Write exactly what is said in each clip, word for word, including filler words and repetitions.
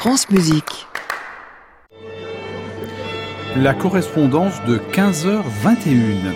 France Musique. La correspondance de quinze heures vingt et une.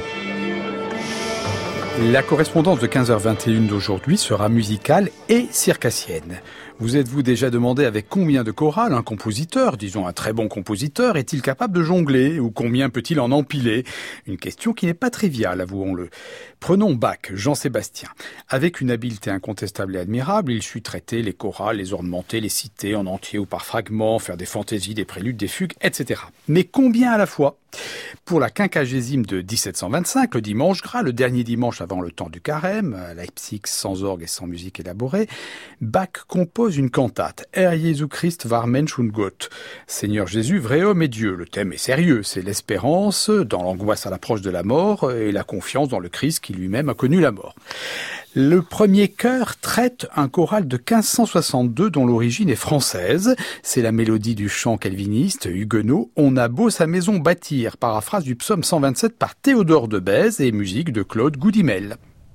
La correspondance de quinze heures vingt et une d'aujourd'hui sera musicale et circassienne. Vous êtes-vous déjà demandé avec combien de chorales un compositeur, disons un très bon compositeur, est-il capable de jongler ou combien peut-il en empiler? Une question qui n'est pas triviale, avouons-le. Prenons Bach, Jean-Sébastien. Avec une habileté incontestable et admirable, il sut traiter les chorales, les ornementer, les citer en entier ou par fragments, faire des fantaisies, des préludes, des fugues, et cetera. Mais combien à la fois? Pour la quinquagésime de dix-sept cent vingt-cinq, le dimanche gras, le dernier dimanche avant le temps du carême, à Leipzig sans orgue et sans musique élaborée, Bach compose une cantate, Herr Jesu Christ war Mensch und Gott. Seigneur Jésus, vrai homme et Dieu. Le thème est sérieux, c'est l'espérance dans l'angoisse à l'approche de la mort et la confiance dans le Christ qui lui-même a connu la mort. Le premier chœur traite un choral de quinze cent soixante-deux dont l'origine est française. C'est la mélodie du chant calviniste, huguenot, On a beau sa maison bâtir, paraphrase du psaume cent vingt-sept par Théodore de Bèze et musique de Claude Goudimel.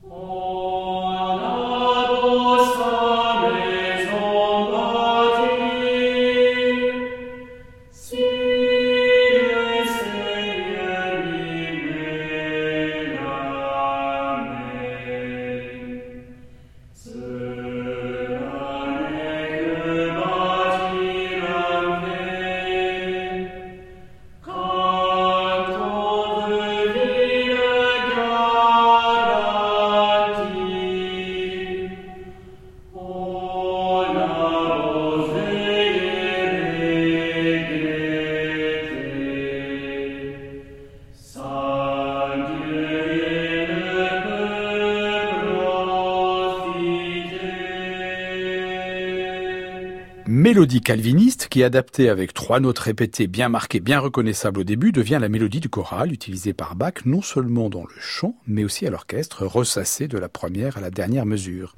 Mélodie calviniste qui, adaptée avec trois notes répétées bien marquées, bien reconnaissables au début, devient la mélodie du choral utilisée par Bach non seulement dans le chant, mais aussi à l'orchestre, ressassée de la première à la dernière mesure.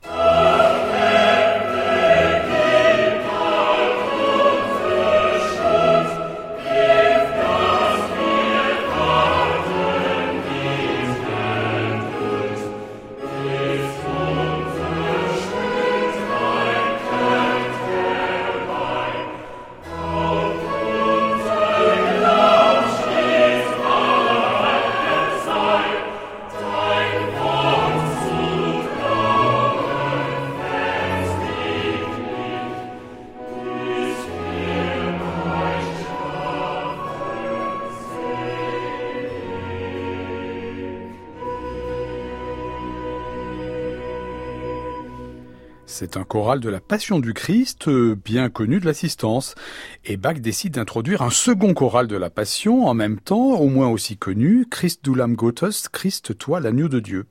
C'est un choral de la Passion du Christ, bien connu de l'assistance. Et Bach décide d'introduire un second choral de la Passion, en même temps, au moins aussi connu, Christ du Lamm Gottes, Christ toi l'agneau de Dieu.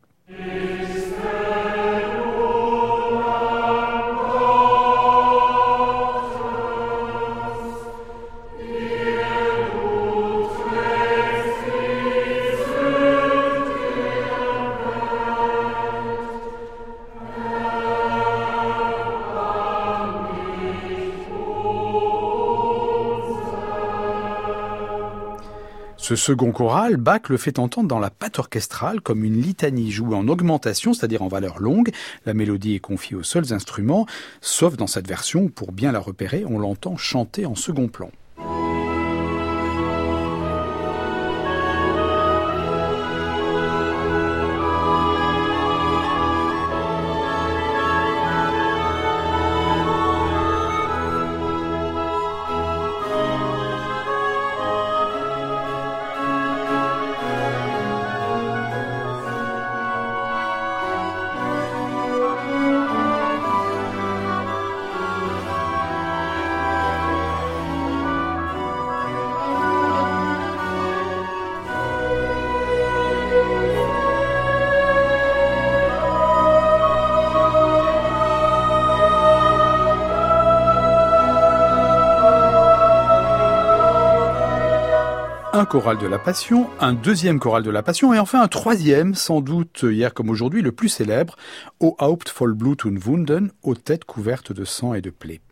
Ce second choral, Bach le fait entendre dans la patte orchestrale comme une litanie jouée en augmentation, c'est-à-dire en valeur longue. La mélodie est confiée aux seuls instruments, sauf dans cette version où, pour bien la repérer, on l'entend chanter en second plan. Un choral de la Passion, un deuxième choral de la Passion et enfin un troisième, sans doute hier comme aujourd'hui, le plus célèbre, O Haupt voll Blut und Wunden, aux têtes couvertes de sang et de plaies.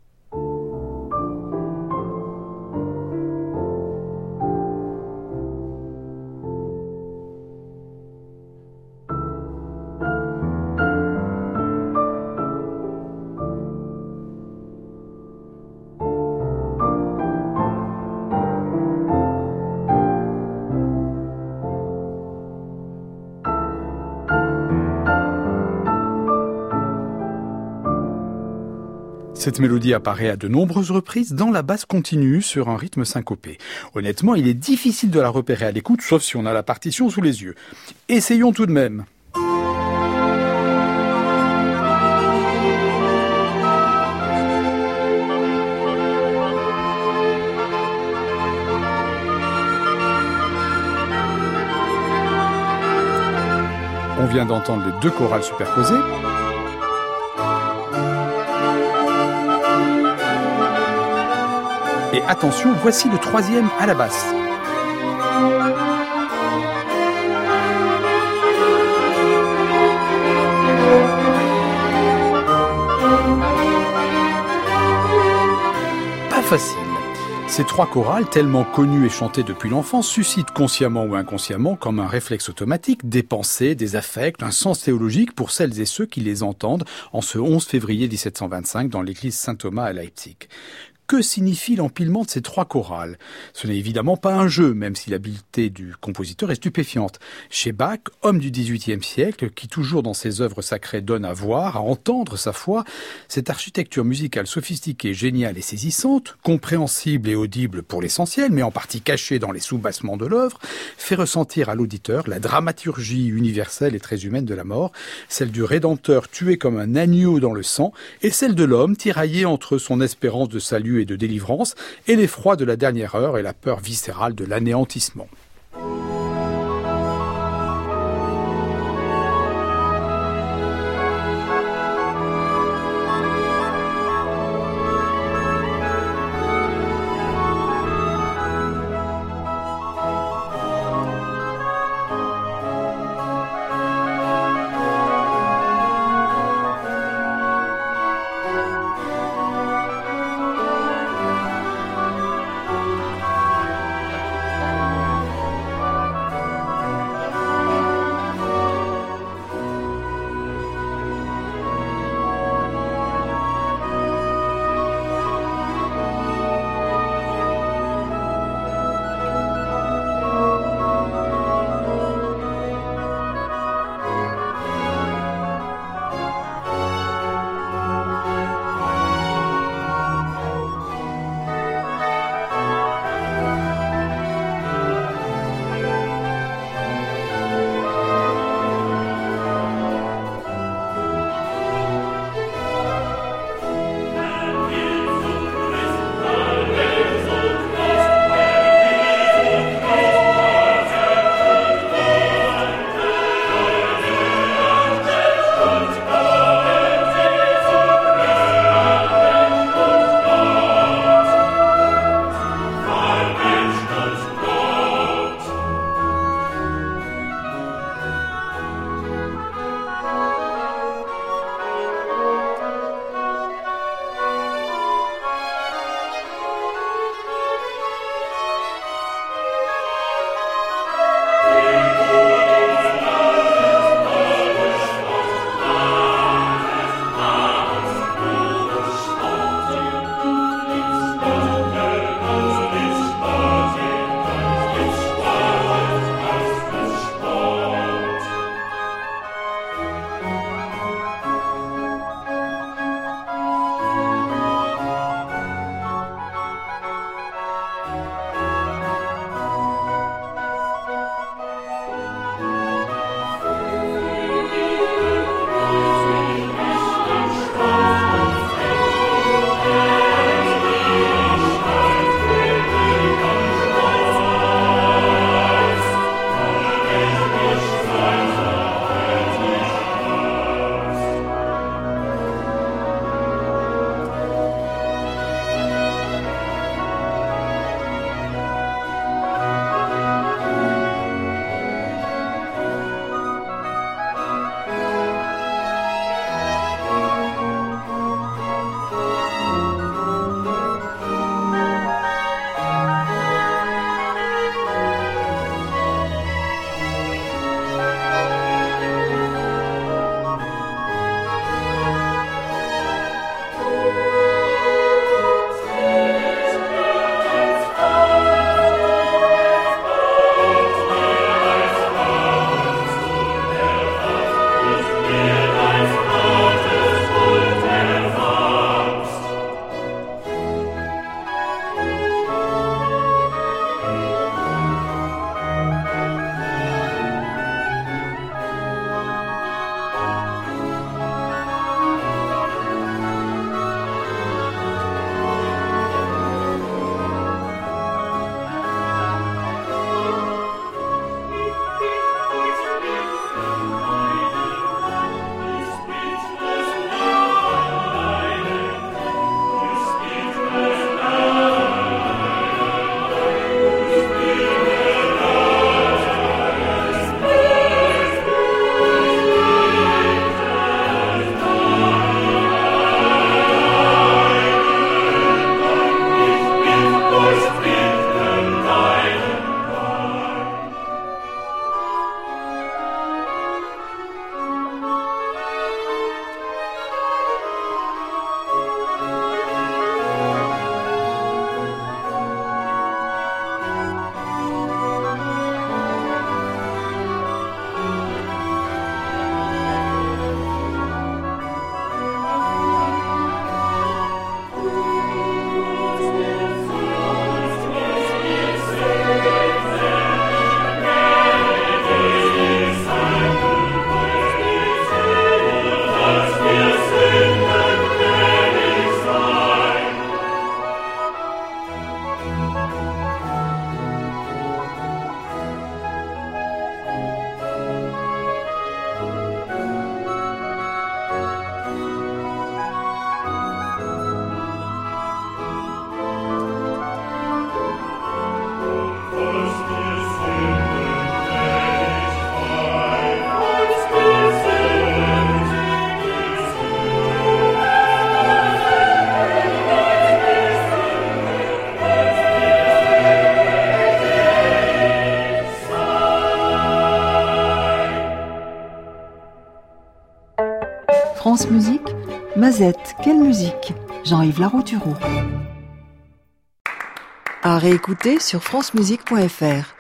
Cette mélodie apparaît à de nombreuses reprises dans la basse continue sur un rythme syncopé. Honnêtement, il est difficile de la repérer à l'écoute, sauf si on a la partition sous les yeux. Essayons tout de même. On vient d'entendre les deux chorales superposées. Et attention, voici le troisième à la basse. Pas facile. Ces trois chorales, tellement connues et chantées depuis l'enfance, suscitent consciemment ou inconsciemment, comme un réflexe automatique, des pensées, des affects, un sens théologique pour celles et ceux qui les entendent en ce onze février dix-sept cent vingt-cinq dans l'église Saint-Thomas à Leipzig. Que signifie l'empilement de ces trois chorales? Ce n'est évidemment pas un jeu, même si l'habileté du compositeur est stupéfiante. Chez Bach, homme du dix-huitième siècle, qui toujours dans ses œuvres sacrées donne à voir, à entendre sa foi, cette architecture musicale sophistiquée, géniale et saisissante, compréhensible et audible pour l'essentiel, mais en partie cachée dans les sous-bassements de l'œuvre, fait ressentir à l'auditeur la dramaturgie universelle et très humaine de la mort, celle du Rédempteur tué comme un agneau dans le sang, et celle de l'homme tiraillé entre son espérance de salut et de délivrance, et l'effroi de la dernière heure et la peur viscérale de l'anéantissement. France Musique, Mazette, quelle musique? Jean-Yves Laroutureau. À réécouter sur francemusique point f r.